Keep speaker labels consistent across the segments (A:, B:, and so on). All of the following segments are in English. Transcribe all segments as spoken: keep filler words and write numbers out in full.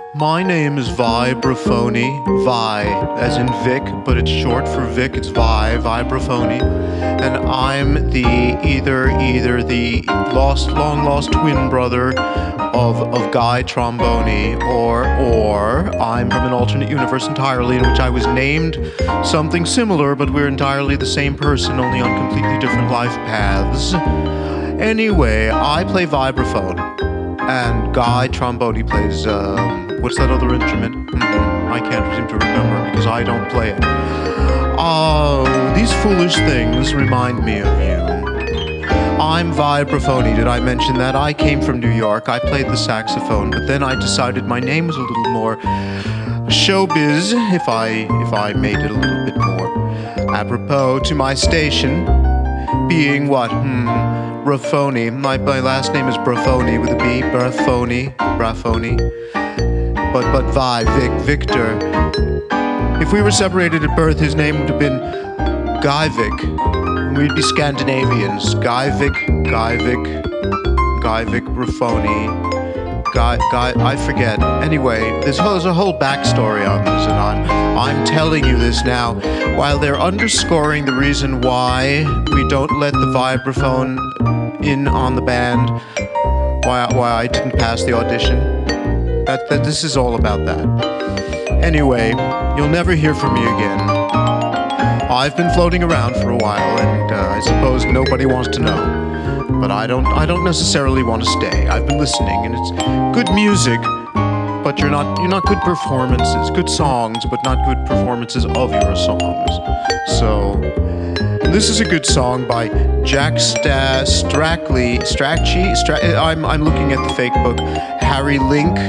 A: My name is Vibraphony, Vi, as in Vic, but it's short for Vic, it's Vi, Vibraphony. And I'm the, either, either the lost, long-lost twin brother of, of Guy Tromboni, or, or I'm from an alternate universe entirely in which I was named something similar, but we're entirely the same person, only on completely different life paths. Anyway, I play vibraphone, and Guy Tromboni plays, um, what's that other instrument? Mm, I can't seem to remember because I don't play it. Oh, these foolish things remind me of you. I'm Vibraphony, did I mention that? I came from New York, I played the saxophone, but then I decided my name was a little more showbiz, if I, if I made it a little bit more apropos to my station, being what? Hmm, Braphony. My, my last name is Braphony with a B, Braphony, Braphony. But, but Vi, Vic, Victor. If we were separated at birth, his name would have been Guy Vic. We'd be Scandinavians. Guy Vic, Guy Vic, Guy Vic Braphony. Guy, Guy, I forget. Anyway, there's, there's a whole backstory on this, and I'm, I'm telling you this now, while they're underscoring the reason why we don't let the vibraphone in on the band, why, why I didn't pass the audition. That, that this is all about that. Anyway, you'll never hear from me again. I've been floating around for a while, and uh, I suppose nobody wants to know. But I don't I don't necessarily want to stay. I've been listening, and it's good music, but you're not you're not good performances. Good songs, but not good performances of your songs. So this is a good song by Jack Sta- Strackley Strachey. Stra- I'm I'm looking at the fake book. Harry Link.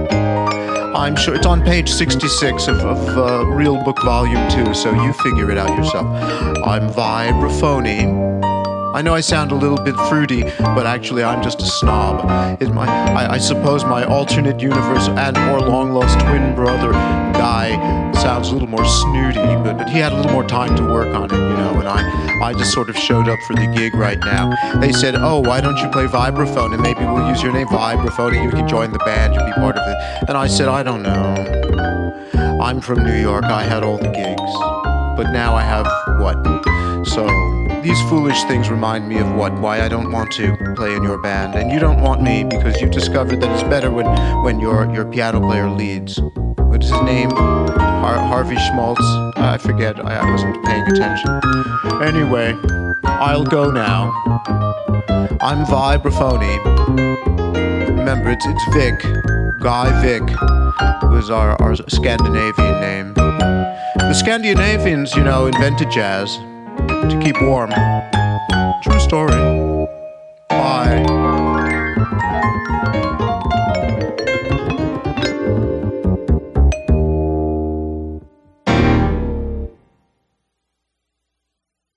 A: I'm sure it's on page sixty-six of, of uh, Real Book Volume two, so you figure it out yourself. I'm Vibraphony. I know I sound a little bit fruity, but actually I'm just a snob. It, my, I, I suppose my alternate universe and or long-lost twin brother, Guy, sounds a little more snooty, but, but he had a little more time to work on it, you know, and I, I just sort of showed up for the gig right now. They said, oh, why don't you play vibraphone, and maybe we'll use your name, Vibraphone, and you can join the band, you'll be part of it. And I said, I don't know. I'm from New York, I had all the gigs, but now I have what? So these foolish things remind me of what, why I don't want to play in your band, and you don't want me because you discovered that it's better when, when your, your piano player leads. What is his name? Har- Harvey Schmaltz? I forget, I, I wasn't paying attention. Anyway, I'll go now. I'm Vibraphony. Remember, it's, it's Vic. Guy Vic was our, our Scandinavian name. The Scandinavians, you know, invented jazz to keep warm. True story.